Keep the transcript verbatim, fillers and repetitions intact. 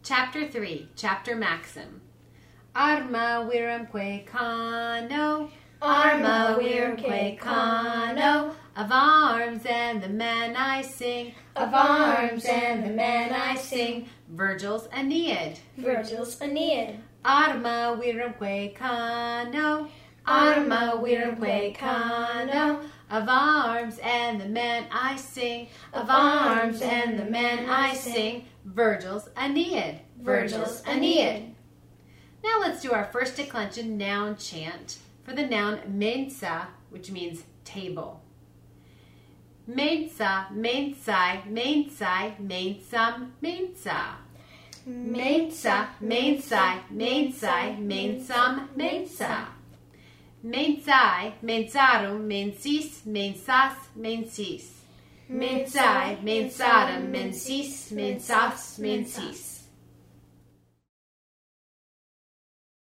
Chapter three, Chapter Maxim. Arma virumque cano, arma virumque cano, of arms and the men I sing, Of arms and the men I sing, Virgil's Aeneid. Virgil's Aeneid. Arma virumque cano, Arma virumque cano, of arms and the men I sing, Of arms and the men I sing, Virgil's Aeneid. Virgil's Aeneid. Now let's do our first declension noun chant for the noun mensa, which means table. Mensa, mensai, mensai, mensam, mensa. Mensa, mensai, mensai, mensam, mensa. Mensai, mensarum, mensis, mensas, mensis. Mensai, mensarum, mensis, mensas, mensis.